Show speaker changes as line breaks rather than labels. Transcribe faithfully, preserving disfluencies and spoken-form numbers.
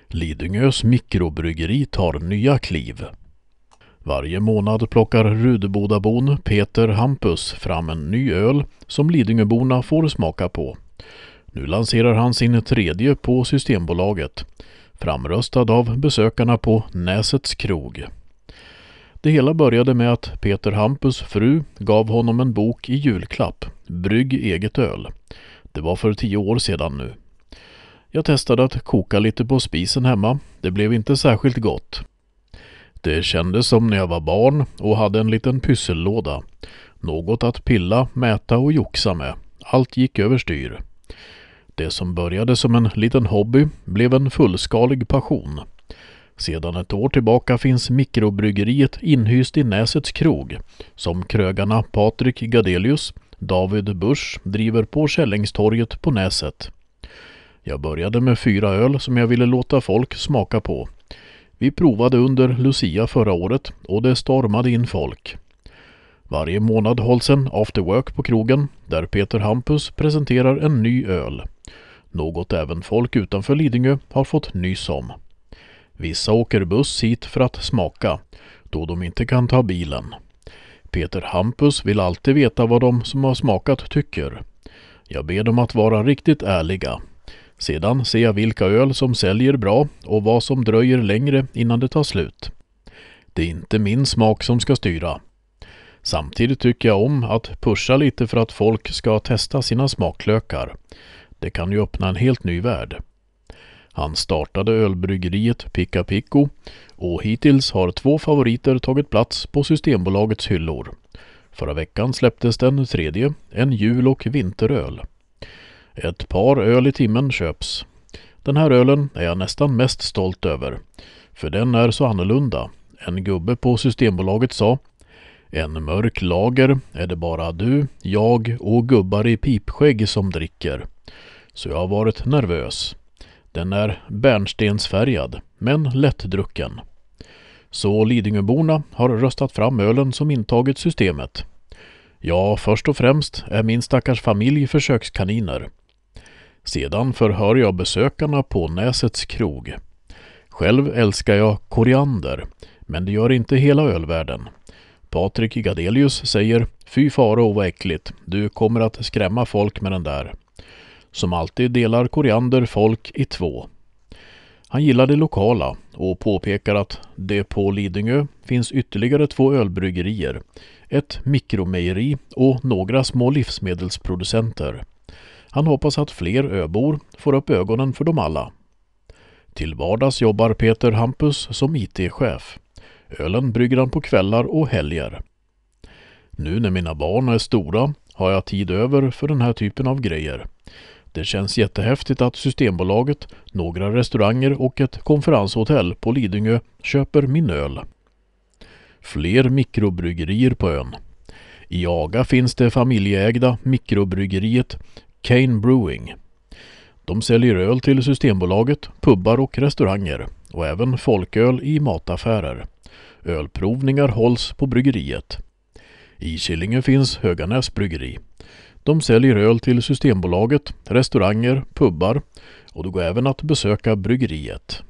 Lidingös mikrobryggeri tar nya kliv. Varje månad plockar Rudebodabon Peter Hampus fram en ny öl som Lidingöborna får smaka på. Nu lanserar han sin tredje på Systembolaget, framröstad av besökarna på Näsets krog. Det hela började med att Peter Hampus fru gav honom en bok i julklapp, Brygg eget öl. Det var för tio år sedan nu. Jag testade att koka lite på spisen hemma. Det blev inte särskilt gott. Det kändes som när jag var barn och hade en liten pyssellåda. Något att pilla, mäta och joxa med. Allt gick överstyr. Det som började som en liten hobby blev en fullskalig passion. Sedan ett år tillbaka finns mikrobryggeriet inhyst i Näsets krog, som krögarna Patrik Gadelius, David Busch driver på Källingstorget på Näset. Jag började med fyra öl som jag ville låta folk smaka på. Vi provade under Lucia förra året och det stormade in folk. Varje månad hålls en afterwork på krogen där Peter Hampus presenterar en ny öl. Något även folk utanför Lidingö har fått nys om. Vissa åker buss hit för att smaka, då de inte kan ta bilen. Peter Hampus vill alltid veta vad de som har smakat tycker. Jag ber dem att vara riktigt ärliga. Sedan ser jag vilka öl som säljer bra och vad som dröjer längre innan det tar slut. Det är inte min smak som ska styra. Samtidigt tycker jag om att pusha lite för att folk ska testa sina smaklökar. Det kan ju öppna en helt ny värld. Han startade ölbryggeriet Picka Picco och hittills har två favoriter tagit plats på Systembolagets hyllor. Förra veckan släpptes den tredje, en jul- och vinteröl. Ett par öl i timmen köps. Den här ölen är jag nästan mest stolt över, för den är så annorlunda. En gubbe på Systembolaget sa: en mörk lager är det bara du, jag och gubbar i pipskägg som dricker. Så jag har varit nervös. Den är bärnstensfärgad, men lättdrucken. Så Lidingöborna har röstat fram ölen som intagit systemet. Ja, först och främst är min stackars familj försökskaniner. Sedan förhör jag besökarna på Näsets krog. Själv älskar jag koriander, men det gör inte hela ölvärlden. Patrik Gadelius säger: fy faro vad äckligt, du kommer att skrämma folk med den där. Som alltid delar koriander folk i två. Han gillar det lokala och påpekar att det på Lidingö finns ytterligare två ölbryggerier, ett mikromejeri och några små livsmedelsproducenter. Han hoppas att fler öbor får upp ögonen för dem alla. Till vardags jobbar Peter Hampus som I T-chef. Ölen brygger han på kvällar och helger. Nu när mina barn är stora har jag tid över för den här typen av grejer. Det känns jättehäftigt att Systembolaget, några restauranger och ett konferenshotell på Lidingö köper min öl. Fler mikrobryggerier på ön. I Aga finns det familjeägda mikrobryggeriet Kane Brewing. De säljer öl till Systembolaget, pubbar och restauranger och även folköl i mataffärer. Ölprovningar hålls på bryggeriet. I Killinge finns Höganäs bryggeri. De säljer öl till Systembolaget, restauranger, pubbar och det går även att besöka bryggeriet.